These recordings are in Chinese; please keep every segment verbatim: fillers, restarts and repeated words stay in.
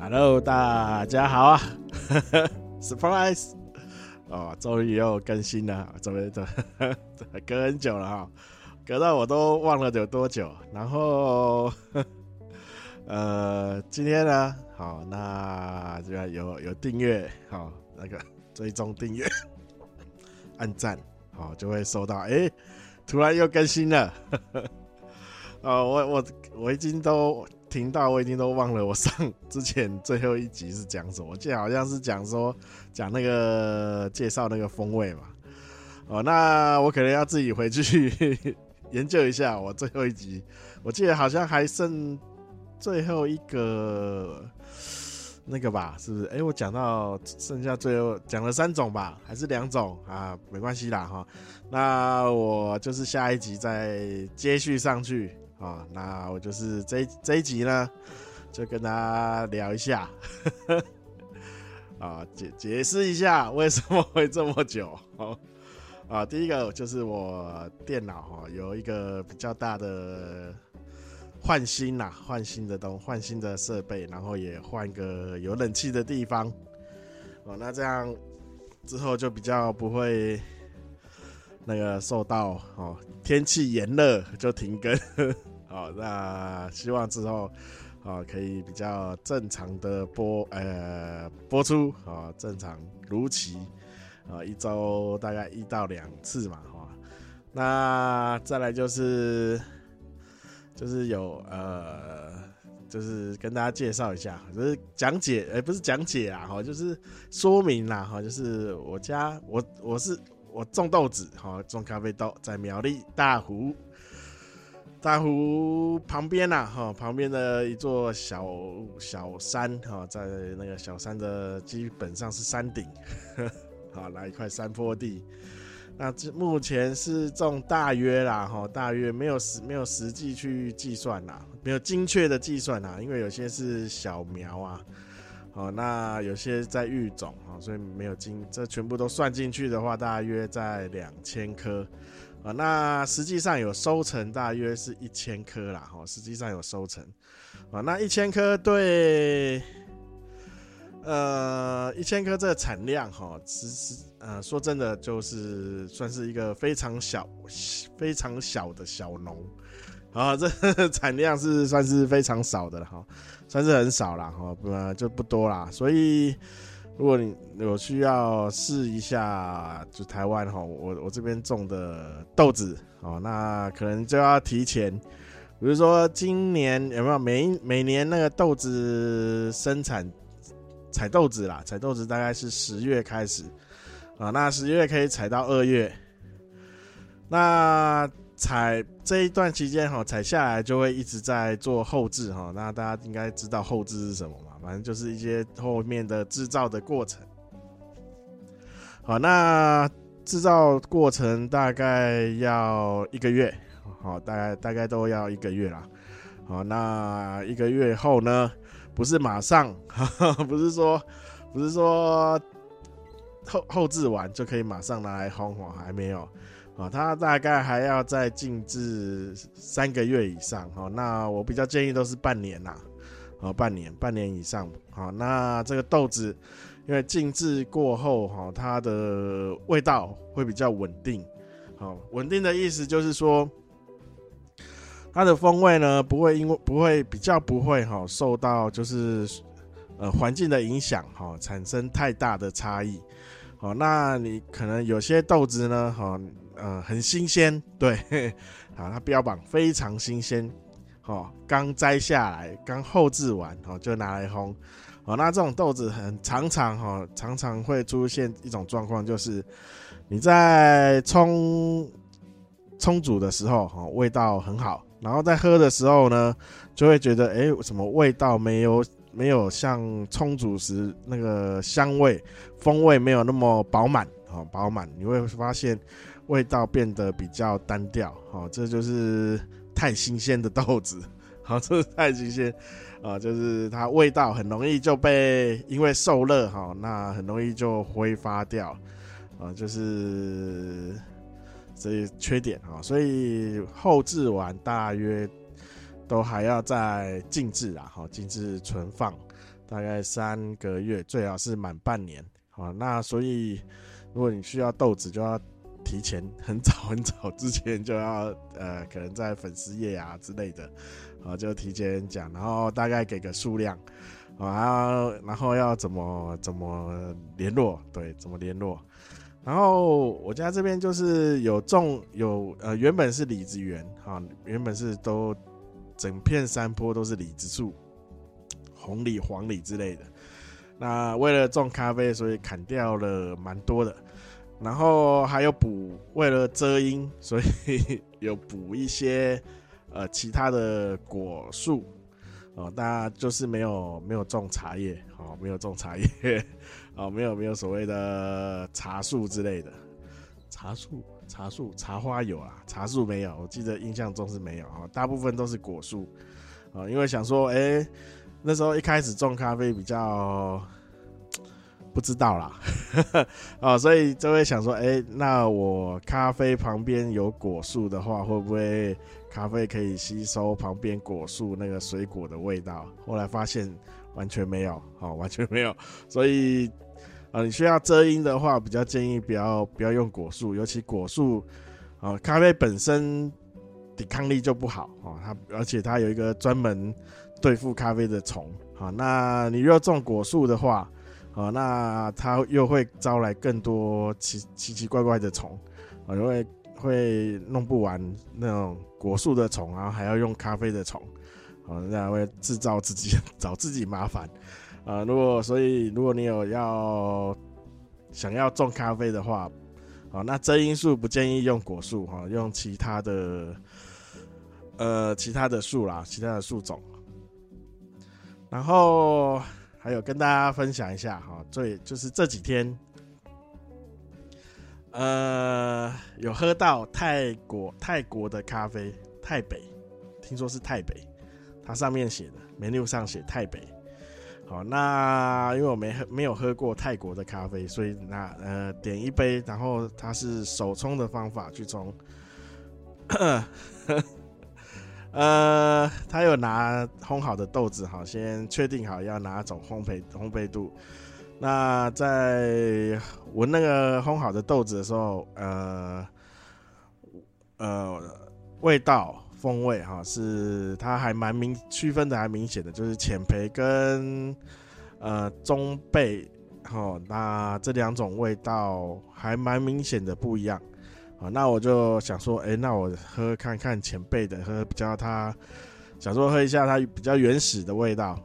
Hello， 大家好啊！Surprise！ 哦，终于又更新了，怎么怎么隔很久了哈，隔到我都忘了有多久。然后，呃，今天呢，好，那这个有有订阅，好，那个追踪订阅，按赞，好，就会收到，哎、欸，突然又更新了。哦，我我我已经都听到，我已经都忘了我上之前最后一集是讲什么，我记得好像是讲说讲那个介绍那个风味嘛。哦，那我可能要自己回去研究一下我最后一集，我记得好像还剩最后一个那个吧，是不是？哎、欸，我讲到剩下最后讲了三种吧，还是两种啊？没关系啦哈。那我就是下一集再接续上去。哦，那我就是这一这一集呢，就跟大家聊一下，啊，解解释一下为什么会这么久。哦，啊，第一个就是我电脑哈、哦、有一个比较大的换新啦，换新的东，换新的设备，然后也换个有冷气的地方。哦，那这样之后就比较不会那个受到哦天气炎热就停更。好，那希望之后哦可以比较正常的播呃播出啊、哦，正常如期啊、哦，一周大概一到两次嘛哈、哦。那再来就是就是有呃就是跟大家介绍一下，就是讲解，哎、欸，不是讲解啊，哈，就是说明啦，哈，就是我家我我是我种豆子，哈，种咖啡豆，在苗栗大湖。大湖旁边呐、啊，哈，旁边的一座小小山，哈，在那个小山的基本上是山顶，好，来一块山坡地。那目前是种大约啦，哈，大约没有实没有实际去计算啦，没有精确的计算啦，因为有些是小苗啊，好，那有些在育种，所以没有精，这全部都算进去的话，大约在两千颗。啊，那实际上有收成大约是一千颗啦，哈，实际上有收成，啊，那一千颗对，呃，一千颗这个产量，哈，其实呃说真的就是算是一个非常小、非常小的小农，啊，这产量是算是非常少的了，哈，算是很少啦，哈，呃，就不多啦，所以。如果你有需要试一下，就台湾哈，我我这边种的豆子哦，那可能就要提前，比如说今年有没有每每年那个豆子生产采豆子啦，采豆子大概是十月开始啊，那十月可以采到二月，那采这一段期间哈，采下来就会一直在做后制哈，那大家应该知道后制是什么嘛？反正就是一些后面的制造的过程。好，那制造过程大概要一个月，好，大概大概都要一个月啦。好，那一个月后呢，不是马上，不是说不是说后后制完就可以马上拿来烘，还没有。哦，它大概还要再静置三个月以上，哦，那我比较建议都是半年啦，哦，半年半年以上，好，那这个豆子因为静置过后，哈，它的味道会比较稳定，好，稳定的意思就是说，它的风味呢不会因为不会比较不会哈受到就是呃环境的影响，哈，产生太大的差异，好，那你可能有些豆子呢，哈。呃，很新鲜，对，好，它标榜非常新鲜，哦，刚摘下来，刚后制完，哦，就拿来烘，哦，那这种豆子很常常，哦，常常会出现一种状况，就是你在冲冲煮的时候，哦，味道很好，然后在喝的时候呢，就会觉得，哎，什么味道没有没有像冲煮时那个香味、风味没有那么饱满，哦，饱满，你会发现。味道变得比较单调，好，这就是太新鲜的豆子，好，这是太新鲜啊，就是它味道很容易就被因为受热，哈，那很容易就挥发掉，啊，就是这些缺点啊，所以后制完大约都还要再静置啊，好，静置存放， 大概三个月，最好是满半年。好，那所以如果你需要豆子，就要提前很早很早之前就要呃，可能在粉丝页啊之类的，啊就提前讲，然后大概给个数量，啊然后要怎么怎么联络，对，怎么联络。然后我家这边就是有种有呃原本是李子园，哈，原本是都整片山坡都是李子树，红李、黄李之类的。那为了种咖啡，所以砍掉了蛮多的。然后还有补，为了遮阴，所以有补一些呃其他的果树哦，那就是没有没有种茶叶哦，没有种茶叶哦，没有没有所谓的茶树之类的，茶树茶树茶花有啊，茶树没有，我记得印象中是没有哦，大部分都是果树哦，因为想说，哎，那时候一开始种咖啡比较。不知道啦哦，所以就会想说，哎，那我咖啡旁边有果树的话，会不会咖啡可以吸收旁边果树那个水果的味道？后来发现完全没有，哦，完全没有。所以，呃，你需要遮阴的话，比较建议不要不要用果树，尤其果树，哦，咖啡本身抵抗力就不好哦，它而且它有一个专门对付咖啡的虫，好，那你若种果树的话。哦，那它又会招来更多奇奇奇怪怪的虫，哦，因为会弄不完那种果树的虫，然后还要用咖啡的虫，哦，那会制造自己找自己麻烦，啊、呃，如果所以如果你有要想要种咖啡的话，哦，那遮阴树不建议用果树哈、哦，用其他的呃其他的树啦，其他的树种，然后。还有跟大家分享一下哈，最就是这几天，呃，有喝到泰国泰国的咖啡，泰北，听说是泰北，它上面写的 menu 上写泰北。好，那因为我没喝没有喝过泰国的咖啡，所以那呃点一杯，然后它是手冲的方法去冲。呃，他有拿烘好的豆子，好，先确定好要哪种烘焙烘焙度。那在闻那个烘好的豆子的时候，呃呃，味道风味哈，是它还蛮明区分的，还明显的，就是浅焙跟呃中焙，哈，那这两种味道还蛮明显的不一样。好，那我就想说，哎、欸，那我喝看看前辈的，喝比较它，想说喝一下它比较原始的味道。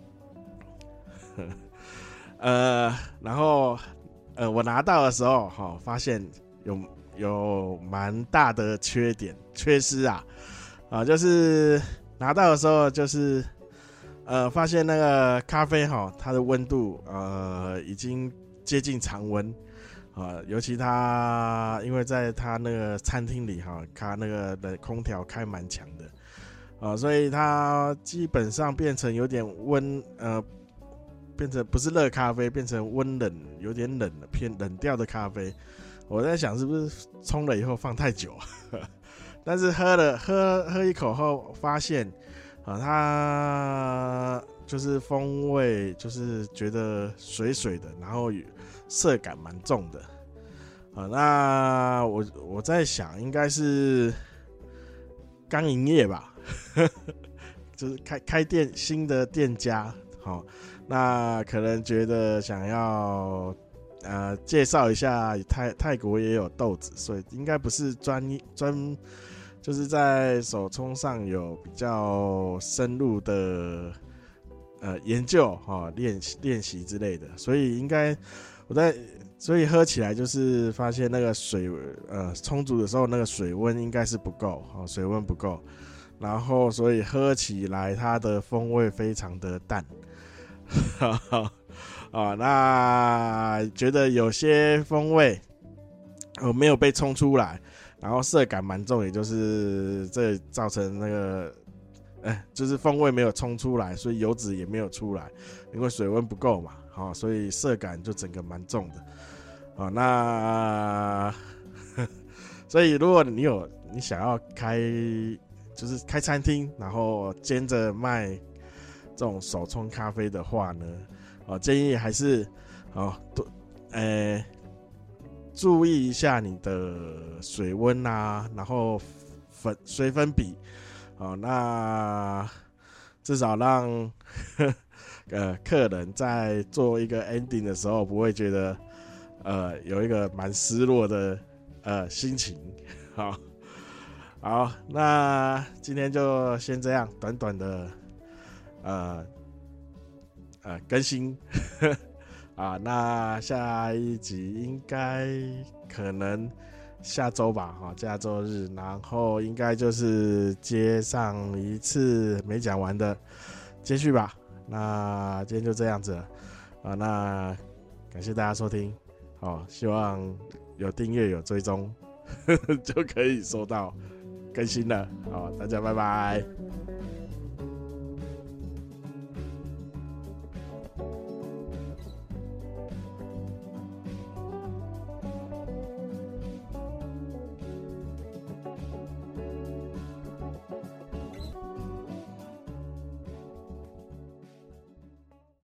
呃，然后呃，我拿到的时候，哈、哦，发现有有蛮大的缺点缺失啊，啊，就是拿到的时候就是呃，发现那个咖啡哈、哦，它的温度呃已经接近常温。啊，尤其他因为在他那个餐厅里哈，他那个的空调开蛮强的，啊，所以它基本上变成有点温，呃，变成不是热咖啡，变成温冷，有点冷的偏冷调的咖啡。我在想是不是冲了以后放太久，但是喝了喝喝一口后发现，啊，它就是风味就是觉得水水的，然后涩感蛮重的，啊，那我我在想，应该是刚营业吧，就是开开店新的店家，好，那可能觉得想要呃介绍一下泰泰国也有豆子，所以应该不是专专就是在手冲上有比较深入的呃研究哈练练习之类的，所以应该。我在，所以喝起来就是发现那个水，呃，充足的时候那个水温应该是不够，哦，水温不够，然后所以喝起来它的风味非常的淡，啊，那觉得有些风味，呃，没有被冲出来，然后涩感蛮重，也就是这造成那个，哎，就是风味没有冲出来，所以油脂也没有出来，因为水温不够嘛。哦，所以涩感就整个蛮重的，哦，那所以如果你有你想要开就是开餐厅，然后兼着卖这种手冲咖啡的话呢，哦，建议还是哦多，呃，注意一下你的水温啊，然后粉水粉比，哦，那至少让呵呃客人在做一个 ending 的时候，不会觉得呃有一个蛮失落的呃心情。好，好，那今天就先这样，短短的呃呃更新啊，那下一集应该可能下周吧，哈，下周日，然后应该就是接上一次没讲完的接续吧。那今天就这样子了啊，那感谢大家收听，好，希望有订阅有追踪就可以收到更新了，好，大家拜拜。